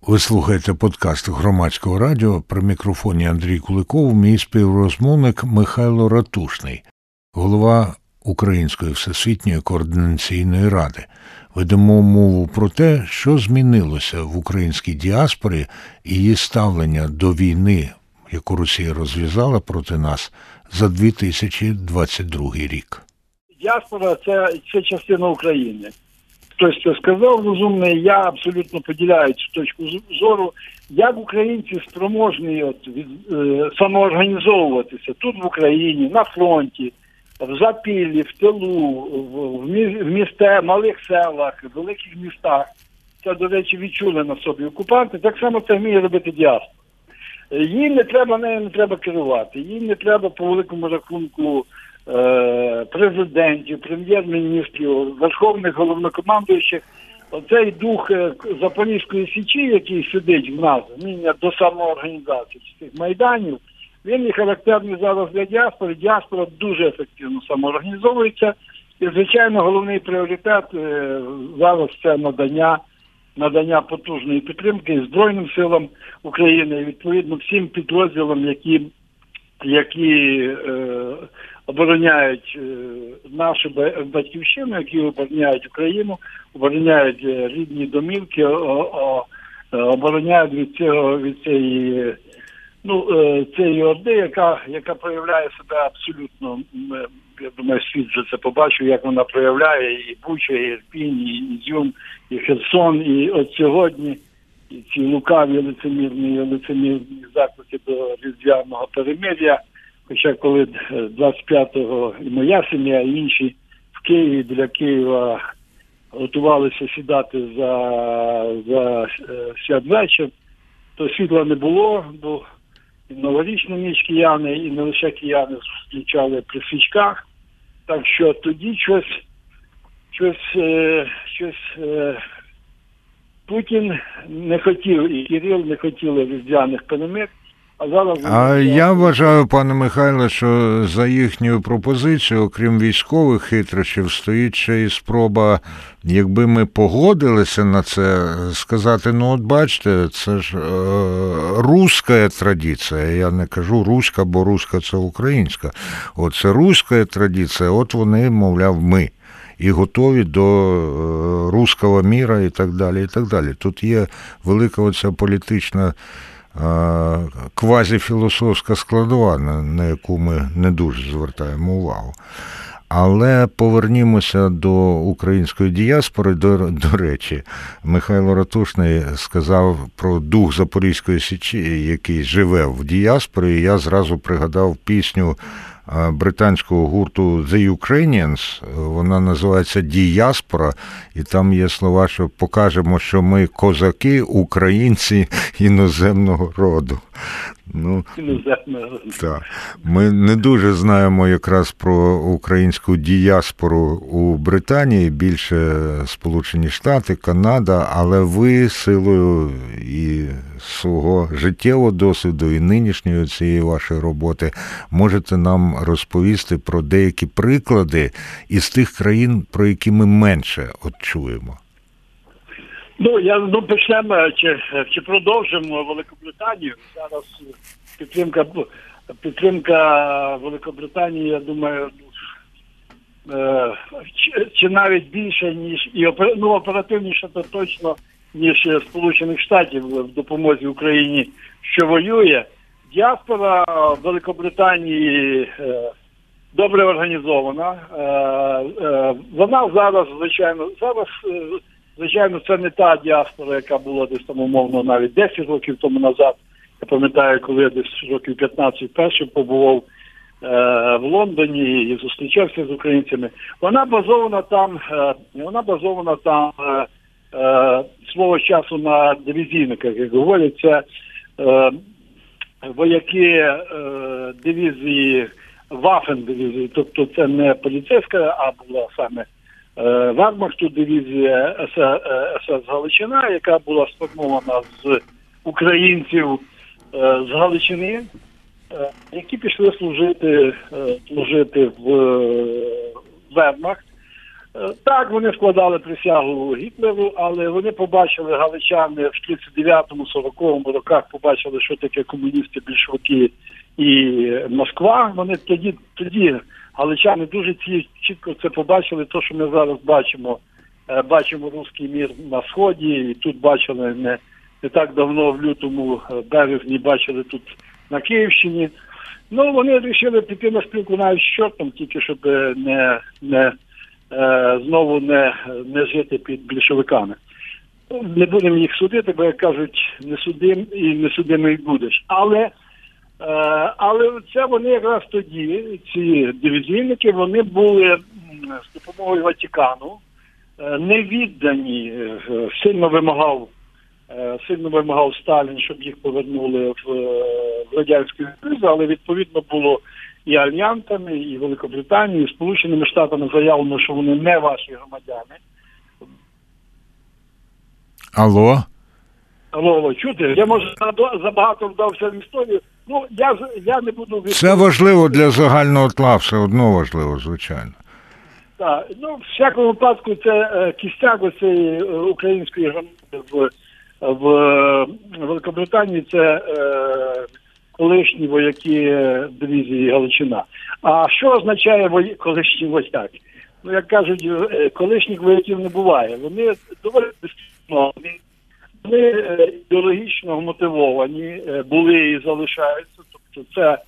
Ви слухаєте подкаст Громадського радіо. При мікрофоні Андрій Куликов, мій співрозмовник Михайло Ратушний, голова Української Всесвітньої Координаційної Ради. Ведемо мову про те, що змінилося в українській діаспорі і її ставлення до війни, яку Росія розв'язала проти нас за 2022 рік. Діаспора – це частина України. Хтось це сказав розумний, я абсолютно поділяю цю точку зору. Як українці спроможні самоорганізовуватися тут в Україні, на фронті, в Запіллі, в тилу, в малих селах, в великих містах. Це, до речі, відчули на собі окупанти. Так само це вміє робити діаспора. Їм нею не треба керувати, їм не треба по великому рахунку президентів, прем'єр-міністрів, верховних головнокомандуючих. Оцей дух Запорізької Січі, який сидить в нас, вміння до самоорганізації цих майданів, він і характерний зараз для діаспори. Діаспора дуже ефективно самоорганізовується. І, звичайно, головний пріоритет зараз це надання потужної підтримки Збройним силам України і, відповідно, всім підрозділам, які обороняють нашу батьківщину, які обороняють Україну, обороняють рідні домівки, обороняють від цієї орди, яка проявляє себе абсолютно, я думаю, світ вже це побачив, як вона проявляє і Буча, і Ірпінь, і Ізюм, і Херсон, і от сьогодні і ці лукаві лицемірні заклики до різдвяного перемир'я. Хоча коли 25-го і моя сім'я, і інші в Києві, біля Києва готувалися сідати за святвечір, то світла не було, бо і новорічну ніч кияни, і не лише кияни зустрічали при свічках. Так що тоді щось Путін не хотів, і Кирил не хотіли різдвяних перемир. Я вважаю, пане Михайле, що за їхньою пропозицією, окрім військових хитрощів, стоїть ще й спроба, якби ми погодилися на це, сказати, от бачите, це ж руська традиція, я не кажу руська, бо руська це українська, це руська традиція, от вони, мовляв, ми. І готові до руського міра і так далі, і так далі. Тут є велика оця політична квазіфілософська складова, на яку ми не дуже звертаємо увагу. Але повернімося до української діаспори. До речі, Михайло Ратушний сказав про дух Запорізької Січі, який живе в діаспорі, і я зразу пригадав пісню британського гурту The Ukrainians, вона називається «Діаспора», і там є слова, що покажемо, що ми козаки, українці іноземного роду. Так. Ми не дуже знаємо якраз про українську діаспору у Британії, більше Сполучені Штати, Канада, але ви силою і свого життєвого досвіду, і нинішньої цієї вашої роботи можете нам розповісти про деякі приклади із тих країн, про які ми менше чуємо. Почнемо, чи продовжимо Великобританію. Зараз підтримка Великобританії, я думаю, чи навіть більше, ніж, і оперативніше то точно, ніж Сполучених Штатів в допомозі Україні, що воює. Діаспора Великобританії добре організована. Вона зараз, звичайно, це не та діаспора, яка була десь там умовно навіть 10 років тому назад. Я пам'ятаю, коли я десь років 15 першим побував в Лондоні і зустрічався з українцями. Вона базована там свого часу на дивізійниках, як говорять, це вояки дивізії, Вафен-дивізії, тобто це не поліцейська, а була саме Вермахту дивізія СС Галичина, яка була сформована з українців з Галичини, які пішли служити в Вермахт. Так, вони складали присягу Гітлеру, але вони побачили, галичани, в 39-му, 40-му роках побачили, що таке комуністи, більшовики і Москва. Вони тоді галичани дуже чітко це побачили, то, що ми зараз бачимо. Бачимо руський мір на Сході, і тут бачили не так давно, в лютому, березні, бачили тут на Київщині. Ну, вони вирішили піти на спілку навіть з чортом, тільки щоб знову не жити під більшовиками. Не будемо їх судити, бо, як кажуть, не судим і не судимий будеш. Але це вони якраз тоді, ці дивізійники, вони були з допомогою Ватикану не віддані, сильно вимагав Сталін, щоб їх повернули в Радянську Союз, але відповідно було і альянсами, і Великобританією, і Сполученими Штатами заявлено, що вони не ваші громадяни. Алло, чути? Я, може, забагато вдався в історію. Ну, я не буду... Це важливо для загального тла, все одно важливо, звичайно. Так, ну, в всякому випадку, це кістяк цієї української громади в Великобританії, це колишні вояки дивізії Галичина. А що означає колишні вояки? Ну, як кажуть, колишніх вояків не буває. Вони доволі дисципліновані, вони ідеологічно мотивовані, були і залишаються. Тобто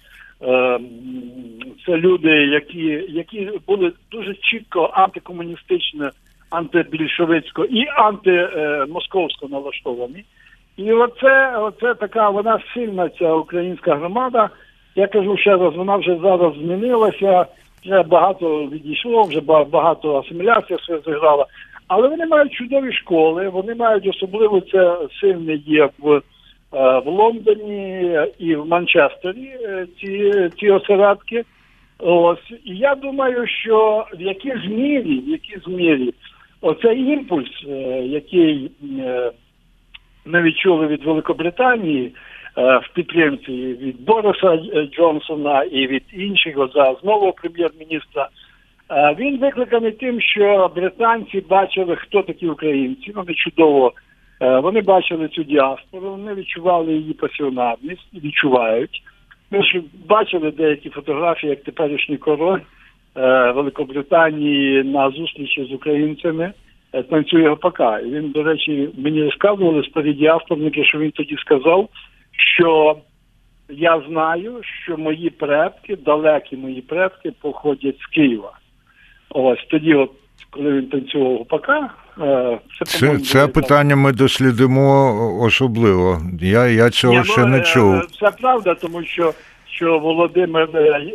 це люди, які були дуже чітко антикомуністично, антибільшовицько і антимосковсько налаштовані. І оце така, вона сильна, ця українська громада. Я кажу ще раз, вона вже зараз змінилася, вже багато відійшло, вже багато асиміляція все зіграла. Але вони мають чудові школи, вони мають, особливо це сильне є в Лондоні і в Манчестері, ці осередки. Ось. І я думаю, що в якійсь мірі оцей імпульс, який ми відчули від Великобританії в підтримці від Бориса Джонсона і від інших, зараз нового прем'єр-міністра, він викликаний тим, що британці бачили, хто такі українці, вони чудово, вони бачили цю діаспору, вони відчували її пасіонарність, відчувають. Ми ж бачили деякі фотографії, як теперішній король Великобританії на зустрічі з українцями танцює гопака. І він, до речі, мені розказували старі діаспорники, що він тоді сказав, що я знаю, що мої предки, далекі мої предки, походять з Києва. Ось тоді, коли він танцював гопака, це питання ми дослідимо особливо. Я цього ще не чув. Це правда, тому що Володимир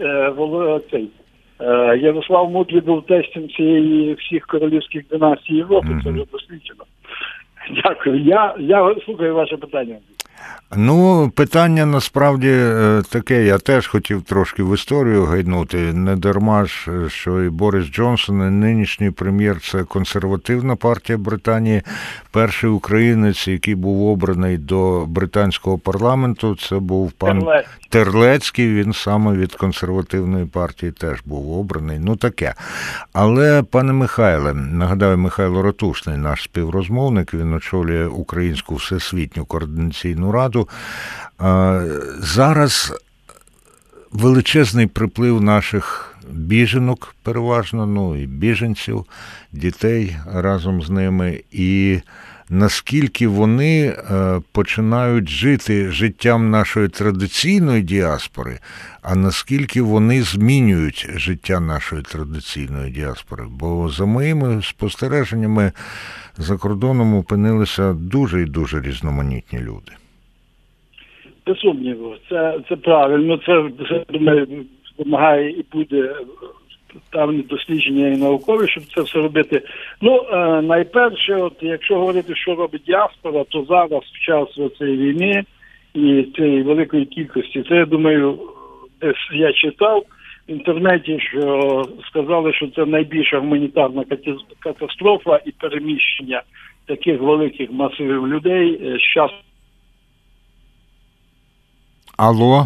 Ярослав Мудрий був тестем всіх королівських династій Європи. Це вже досліджено. Дякую. Я слухаю ваше питання. Ну, питання насправді таке, я теж хотів трошки в історію гайнути. Не дарма ж, що і Борис Джонсон, і нинішній прем'єр – це консервативна партія Британії. Перший українець, який був обраний до британського парламенту, це був пан Терлецький, він саме від консервативної партії теж був обраний. Ну, таке. Але, пане Михайле, нагадаю, Михайло Ратушний, наш співрозмовник, він очолює Українську Всесвітню координаційну раду. Зараз величезний приплив наших біженок переважно, ну і біженців, дітей разом з ними, і наскільки вони починають жити життям нашої традиційної діаспори, а наскільки вони змінюють життя нашої традиційної діаспори. Бо за моїми спостереженнями за кордоном опинилися дуже і дуже різноманітні люди. Без сумніву, це правильно, це думаю, допомагає і буде певне дослідження і наукові, щоб це все робити. Ну, найперше, от якщо говорити, що робить діаспора, то зараз, в час цієї війни і цієї великої кількості, це, я думаю, десь я читав в інтернеті, що сказали, що це найбільша гуманітарна катастрофа і переміщення таких великих масивів людей з часу. Алло?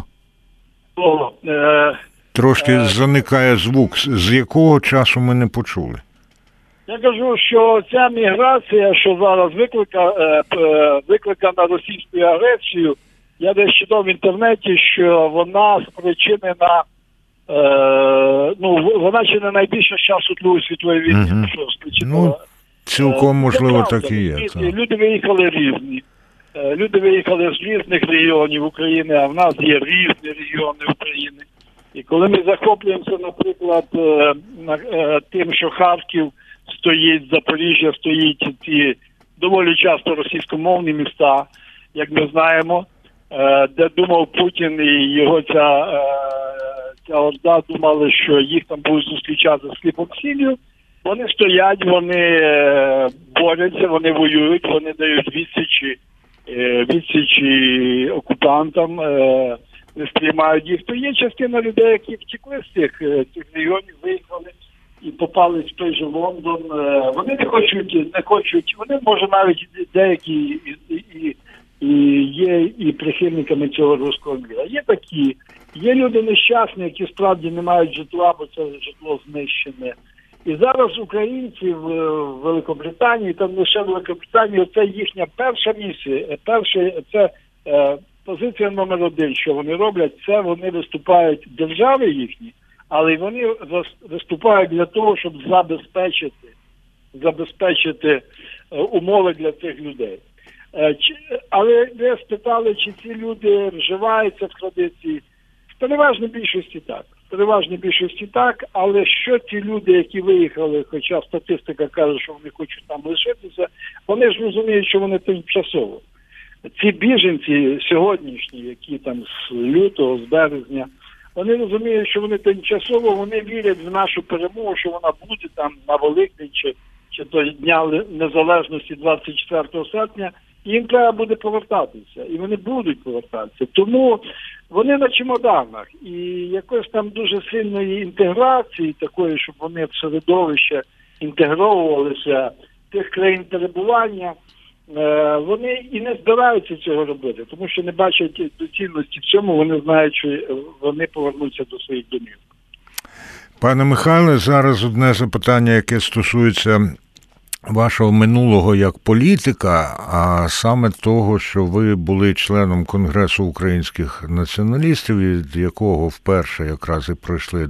Трошки заникає звук. З якого часу ми не почули? Я кажу, що ця міграція, що зараз викликана російською агресією, я десь читав в інтернеті, що вона спричинена, вона чи не найбільша з часу Другої світової війни, що спричинила. Цілком можливо правда, так і є. Люди виїхали різні. Люди виїхали з різних регіонів України, а в нас є різні регіони України. І коли ми захоплюємося, наприклад, тим, що Харків стоїть, Запоріжжя стоїть, ті доволі часто російськомовні міста, як ми знаємо, де думав Путін і його ця орда думали, що їх там будуть зустрічати з хлібом сіллю. Вони стоять, вони борються, вони воюють, вони дають відсічі окупантам, не сприймають їх. То є частина людей, які втекли з цих регіонів, виїхали і попали в той же Лондон. Вони не хочуть, вони, може, навіть деякі є і прихильниками цього руського міра. Є такі, є люди нещасні, які справді не мають житла, бо це житло знищене. І зараз українці в Великобританії, там лише в Великобританії, це їхня перша місія, це позиція номер 1, що вони роблять, це вони виступають держави їхні, але вони виступають для того, щоб забезпечити умови для цих людей. Але ви спитали, чи ці люди вживаються в традиції? В переважній більшості так. В переважній більшості так, але що ті люди, які виїхали, хоча статистика каже, що вони хочуть там лишитися, вони ж розуміють, що вони тимчасово. Ці біженці сьогоднішні, які там з лютого, з березня, вони розуміють, що вони тимчасово, вони вірять в нашу перемогу, що вона буде там на Великдень чи до Дня Незалежності 24 серпня, і їм треба буде повертатися. І вони будуть повертатися. Тому вони на чемоданах. І якось там дуже сильної інтеграції такої, щоб вони в середовище інтегровувалися тих країн перебування, вони і не збираються цього робити, тому що не бачать доцільності в цьому, вони знають, що вони повернуться до своїх домів. Пане Михайле, зараз одне запитання, яке стосується вашого минулого як політика, а саме того, що ви були членом Конгресу українських націоналістів, від якого вперше якраз і прийшли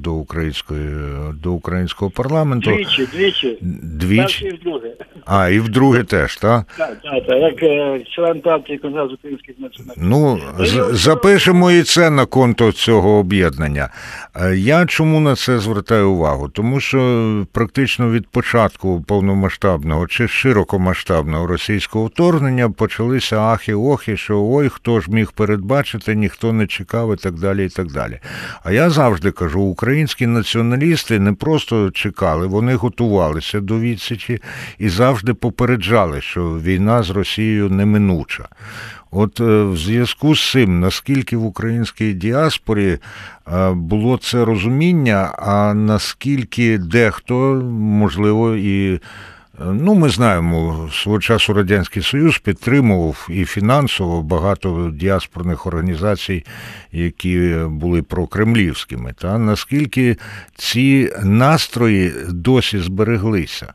до українського парламенту. Двічі. Перше і вдруге. А, і вдруге теж, так? Так, як член партії Конгресу українських націоналістів. Ну, запишемо і це на конто цього об'єднання. Я чому на це звертаю увагу? Тому що практично від початку повномасштабного чи широкомасштабного російського вторгнення почалися ахи-охи, що ой, хто ж міг передбачити, ніхто не чекав і так далі, і так далі. А я завжди кажу, українські націоналісти не просто чекали, вони готувалися до відсічі і завжди попереджали, що війна з Росією неминуча. От в зв'язку з цим, наскільки в українській діаспорі було це розуміння, а наскільки дехто, можливо, і ми знаємо, свого часу Радянський Союз підтримував і фінансово багато діаспорних організацій, які були прокремлівськими. Та наскільки ці настрої досі збереглися?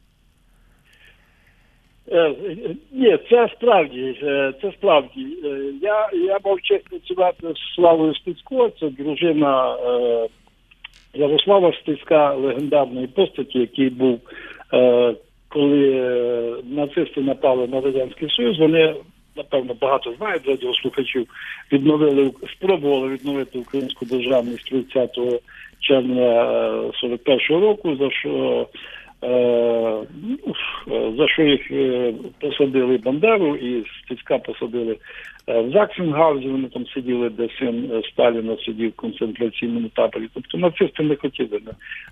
Ні, це справді. Я мав честь працювати з Славою Стецько, це дружина Ярослава Стецька, легендарної постаті, який був, коли нацисти напали на Радянський Союз, вони, напевно, багато знають радіослухачів, спробували відновити українську державність 30 червня 41-го року, за що їх посадили Бандеру, і Стецька посадили в Заксенгаузі, вони там сиділи, де син Сталіна сидів в концентраційному таборі. Тобто нацисти не хотіли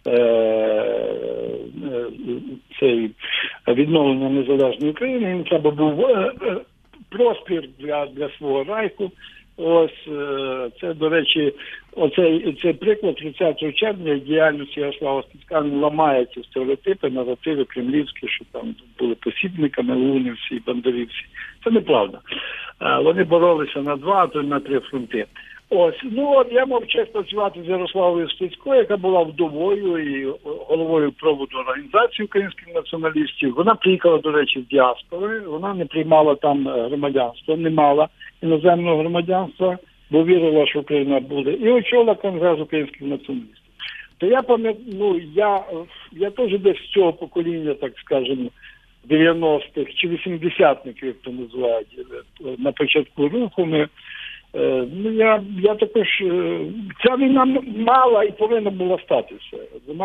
цей відновлення незалежної України, їм треба був простір для свого райху. Ось, це, до речі, цей приклад 30 червня діяльності Ярослава Стецька ламає ці стереотипи, наративи кремлівські, що там були посібниками лунівці і бандерівці. Це неправда. Вони боролися на 2, а то й на 3 фронти. Ось, ну от я мав честь працювати з Ярославою Стецькою, яка була вдовою і головою проводу організації українських націоналістів. Вона приїхала, до речі, з діаспори, вона не приймала там громадянство, не мала іноземного громадянства, бо вірила, що Україна буде. І очолила Конгрес українських націоналістів. То я пам'ятаю, я теж десь з цього покоління, так скажемо, 90-х чи 80-х, як то називають, на початку руху ми. Я також, ця війна мала і повинна була статися.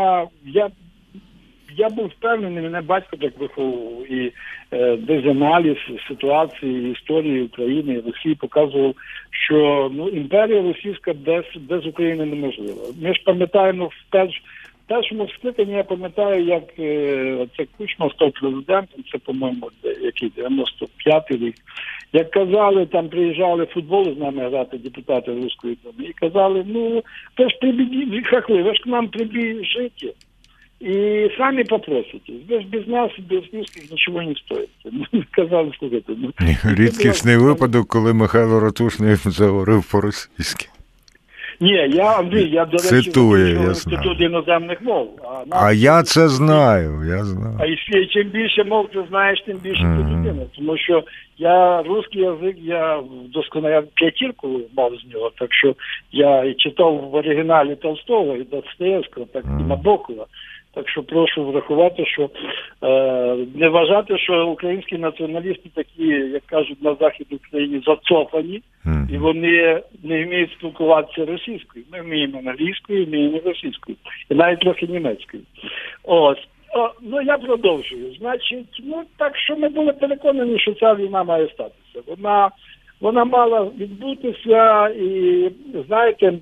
Я був впевнений, мене батько так виховував, і десь аналіз ситуації, історії України і Росії показував, що імперія російська без України неможлива. Ми ж пам'ятаємо в першому скликанні, я пам'ятаю, як це Кучма став президентом, це, по-моєму, який 95-й рік. Як казали, там приїжджали футбол з нами грати депутати Руської Думи, і казали, ви ж ви ж к нам прибіжите і самі попросите. Ви ж без нас, без русских нічого не стоїте. Казали, слухайте. Рідкісний випадок, коли Михайло Ратушний заговорив по-російськи. Ні, Андрій, я, до речі, цитую, я Інститут іноземних мов. А я це знаю, я знаю. А і чим більше мов ти знаєш, тим більше ти людина. Тому що я русський язик, я вдосконально п'ятірку мав з нього, так що я і читав в оригіналі Толстого і Достоєвського, так і Набокова. Так що прошу врахувати, що не вважати, що українські націоналісти такі, як кажуть, на Західній Україні зацопані, і вони не вміють спілкуватися російською. Ми вміємо англійською, вміємо російською. І навіть трохи німецькою. Ось. Я продовжую. Значить, так що ми були переконані, що ця війна має статися. Вона мала відбутися і, знаєте,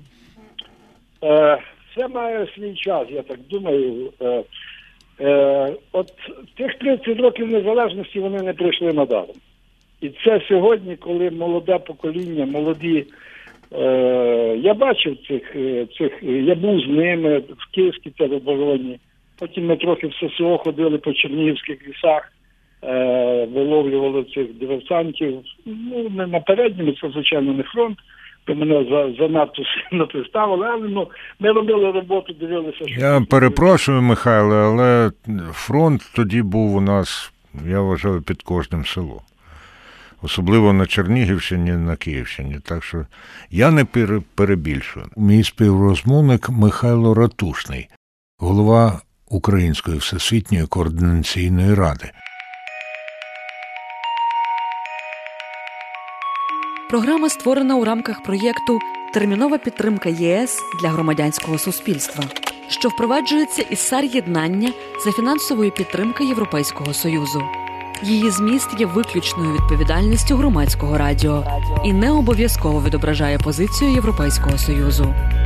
це має свій час, я так думаю. От тих 30 років незалежності вони не пройшли надаром. І це сьогодні, коли молоде покоління, молоді, я бачив цих, я був з ними в Київській теробороні, потім ми трохи в ССО ходили по Чернігівських лісах, виловлювали цих диверсантів, не на передньому, це, звичайно, не фронт, то мене занадто сильно представили, але ми робили роботу, дивилися, що... Я перепрошую, Михайло, але фронт тоді був у нас, я вважаю, під кожним селом. Особливо на Чернігівщині, на Київщині. Так що я не перебільшую. Мій співрозмовник Михайло Ратушний, голова Української Всесвітньої координаційної ради. Програма створена у рамках проєкту «Термінова підтримка ЄС для громадянського суспільства», що впроваджується із САР-єднання за фінансової підтримки Європейського Союзу. Її зміст є виключною відповідальністю громадського радіо і не обов'язково відображає позицію Європейського Союзу.